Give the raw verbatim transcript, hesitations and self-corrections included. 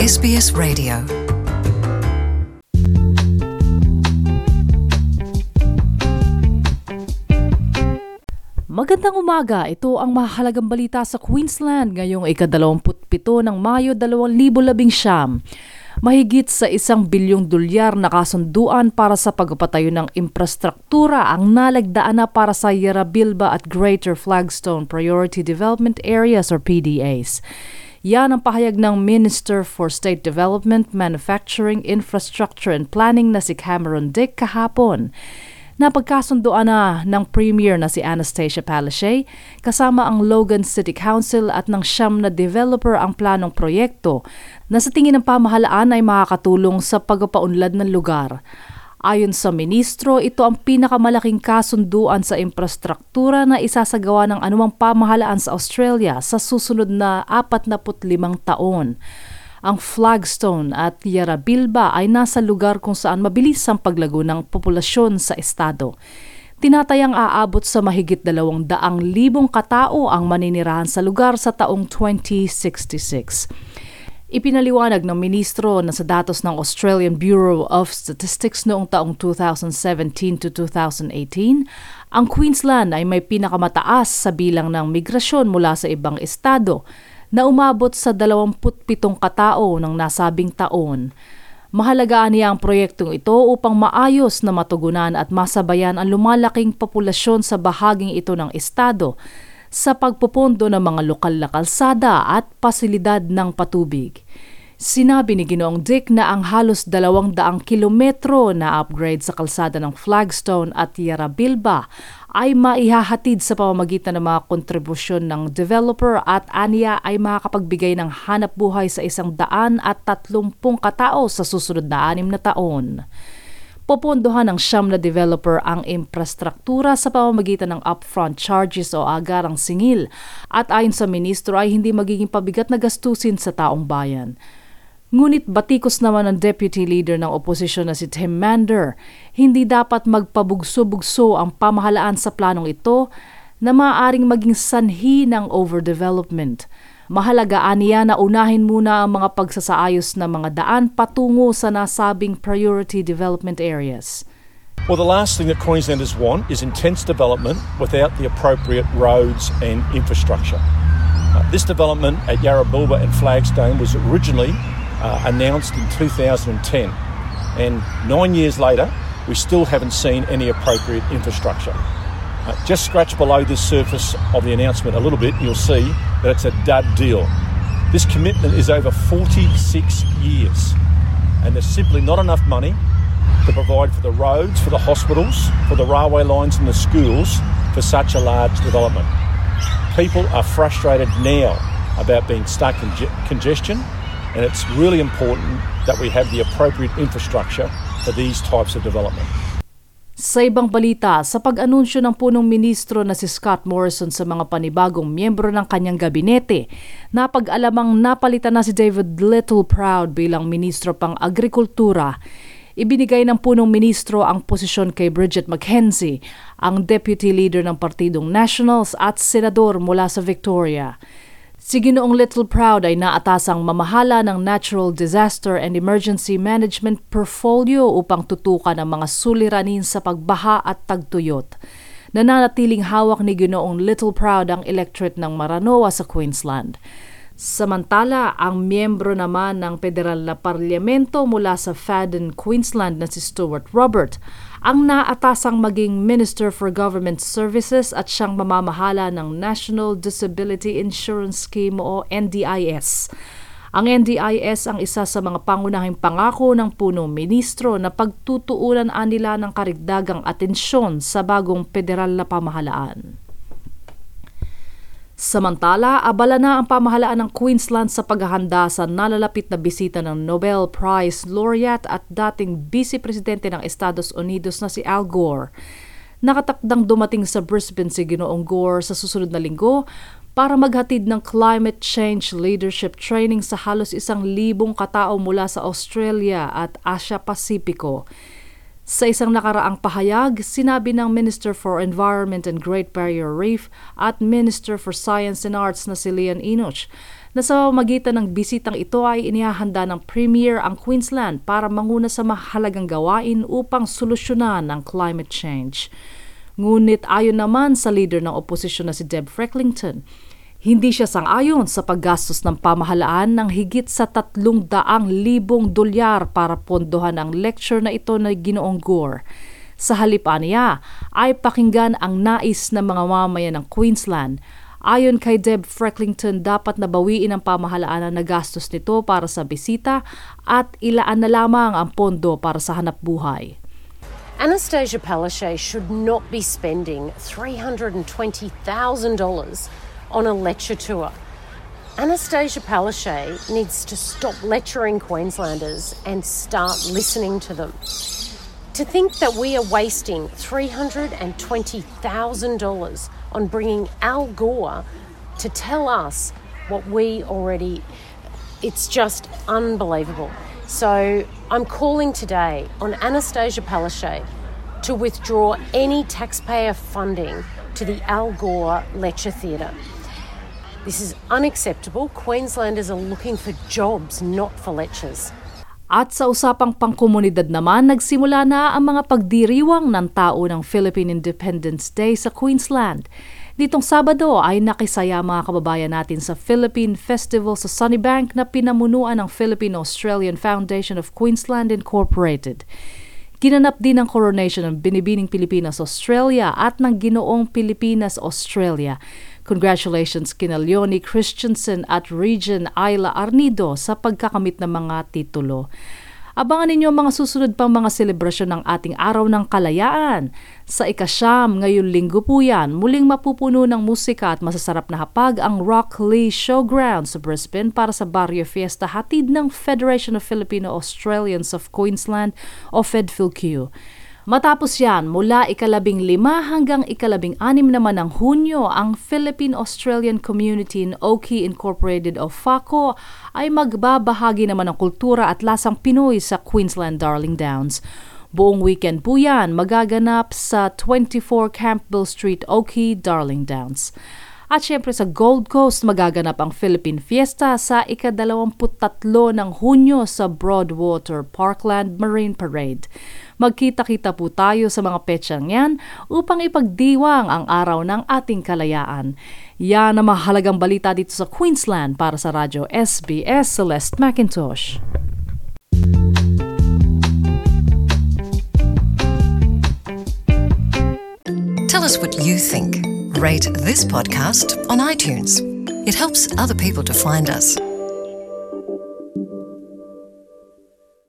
S B S Radio. Magandang umaga, ito ang mahalagang balita sa Queensland ngayong ikadalawamputpito ng Mayo dalawang libo labing siyam. Mahigit sa isang bilyong dolyar na kasunduan para sa pagpapatayo ng infrastruktura ang nalagdaan na para sa Yarrabilba at Greater Flagstone Priority Development Areas or P D As. Yan ang pahayag ng Minister for State Development, Manufacturing, Infrastructure and Planning na si Cameron Dick kahapon. Napagkasunduan na ng Premier na si Anastasia Palaszczuk kasama ang Logan City Council at ng siyam na developer ang planong proyekto na sa tingin ng pamahalaan ay makakatulong sa pagpapaunlad ng lugar. Ayon sa ministro, ito ang pinakamalaking kasunduan sa infrastruktura na isasagawa ng anumang pamahalaan sa Australia sa susunod na apatnapu't limang taon. Ang Flagstone at Yarrabilba ay nasa lugar kung saan mabilis ang paglago ng populasyon sa estado. Tinatayang aabot sa mahigit dalawang daang libong katao ang maninirahan sa lugar sa taong twenty sixty-six. Ipinaliwanag ng ministro na sa datos ng Australian Bureau of Statistics noong taong two thousand seventeen to two thousand eighteen, ang Queensland ay may pinakamataas sa bilang ng migrasyon mula sa ibang estado na umabot sa dalawamputpitong katao ng nasabing taon. Mahalagaan niya ang proyektong ito upang maayos na matugunan at masabayan ang lumalaking populasyon sa bahaging ito ng estado sa pagpupondo ng mga lokal na kalsada at pasilidad ng patubig. Sinabi ni Ginoong Dick na ang halos dalawang daang kilometro na upgrade sa kalsada ng Flagstone at Yarrabilba ay maihahatid sa pamamagitan ng mga kontribusyon ng developer at aniya ay makakapagbigay ng hanap buhay sa isang daan at tatlumpung katao sa susunod na anim na taon. Popondohan ng siyam na developer ang infrastruktura sa pamamagitan ng upfront charges o agarang singil at ayon sa ministro ay hindi magiging pabigat na gastusin sa taong bayan. Ngunit batikos naman ng Deputy Leader ng oposisyon na si Tim Mander, hindi dapat magpabugso-bugso ang pamahalaan sa planong ito na maaaring maging sanhi ng overdevelopment. Mahalagaan niya na unahin muna ang mga pagsasaayos ng mga daan patungo sa nasabing priority development areas. Well, the last thing that Queenslanders want is intense development without the appropriate roads and infrastructure. Uh, this development at Yarrabilba and Flagstone was originally Uh, announced in two thousand ten, and nine years later we still haven't seen any appropriate infrastructure. Uh, just scratch below the surface of the announcement a little bit, you'll see that it's a dud deal. This commitment is over forty-six years, and there's simply not enough money to provide for the roads, for the hospitals, for the railway lines and the schools for such a large development. People are frustrated now about being stuck in ge- congestion, and it's really important that we have the appropriate infrastructure for these types of development. Sa ibang balita, sa pag-anunsyo ng punong ministro na si Scott Morrison sa mga panibagong miyembro ng kanyang gabinete, napag-alamang napalitan na si David Littleproud bilang ministro pang agrikultura. Ibinigay ng punong ministro ang posisyon kay Bridget McKenzie, ang deputy leader ng Partidong Nationals at senador mula sa Victoria. Si Ginoong Littleproud ay naatasang mamahala ng Natural Disaster and Emergency Management Portfolio upang tutukan ang mga suliranin sa pagbaha at tagtuyot. Nananatiling hawak ni Ginoong Littleproud ang electorate ng Maranoa sa Queensland. Samantala, ang miyembro naman ng federal na parlamento mula sa Fadden, Queensland na si Stuart Robert, ang naatasang maging Minister for Government Services at siyang mamamahala ng National Disability Insurance Scheme o N D I S. Ang N D I S ang isa sa mga pangunahing pangako ng punong ministro na pagtutuunan nila ng karagdagang atensyon sa bagong federal na pamahalaan. Samantala, abala na ang pamahalaan ng Queensland sa paghahanda sa nalalapit na bisita ng Nobel Prize laureate at dating Vice Presidente ng Estados Unidos na si Al Gore. Nakatakdang dumating sa Brisbane si Ginoong Gore sa susunod na linggo para maghatid ng climate change leadership training sa halos isang libong katao mula sa Australia at Asia Pasipiko. Sa isang nakaraang pahayag, sinabi ng Minister for Environment and Great Barrier Reef at Minister for Science and Arts na si Leon Enoch na sa magitan ng bisitang ito ay inihahanda ng Premier ang Queensland para manguna sa mahalagang gawain upang solusyonan ang climate change. Ngunit ayon naman sa leader ng oposisyon na si Deb Frecklington, hindi siya sang-ayon sa paggastos ng pamahalaan ng higit sa tatlong daang libong dolyar para pondohan ang lecture na ito na Ginoong Gore. Sa halip niya ay pakinggan ang nais ng mga mamayan ng Queensland. Ayon kay Deb Frecklington, dapat nabawiin ang pamahalaan ang nagastos nito para sa bisita at ilaan na lamang ang pondo para sa hanapbuhay. Anastasia Palaszczuk should not be spending three hundred twenty thousand dollars on a lecture tour. Anastasia Palaszczuk needs to stop lecturing Queenslanders and start listening to them. To think that we are wasting three hundred twenty thousand dollars on bringing Al Gore to tell us what we already... It's just unbelievable. So I'm calling today on Anastasia Palaszczuk to withdraw any taxpayer funding to the Al Gore Lecture Theatre. This is unacceptable. Queenslanders are looking for jobs, not for lectures. At sa usapang pangkomunidad naman, nagsimula na ang mga pagdiriwang ng tao ng Philippine Independence Day sa Queensland. Ditong Sabado ay nakisaya mga kababayan natin sa Philippine Festival sa Sunnybank na pinamunuan ng Philippine-Australian Foundation of Queensland Incorporated. Ginanap din ang coronation ng Binibining Pilipinas Australia at ng Ginoong Pilipinas Australia. Congratulations kina Leonie Christensen at Regent Ayla Arnido sa pagkakamit ng mga titulo. Abangan ninyo ang mga susunod pang mga selebrasyon ng ating Araw ng Kalayaan. Sa ikasyam, ngayong linggo po yan, muling mapupuno ng musika at masasarap na hapag ang Rock Lee Showground sa Brisbane para sa Barrio Fiesta hatid ng Federation of Filipino-Australians of Queensland o FedFilQ. Matapos yan, mula ikalabing lima hanggang ikalabing anim naman ng Hunyo, ang Philippine-Australian Community in Oakey Incorporated o FACO ay magbabahagi naman ng kultura at lasang Pinoy sa Queensland Darling Downs. Buong weekend po yan magaganap sa twenty-four Campbell Street, Oakey, Darling Downs. At syempre sa Gold Coast, magaganap ang Philippine Fiesta sa ikadalawamput tatlo ng Hunyo sa Broadwater Parkland Marine Parade. Magkita-kita po tayo sa mga petsang yan upang ipagdiwang ang araw ng ating kalayaan. Yan ang mahalagang balita dito sa Queensland para sa Radyo S B S Celeste McIntosh. Tell us what you think. Rate this podcast on iTunes. It helps other people to find us.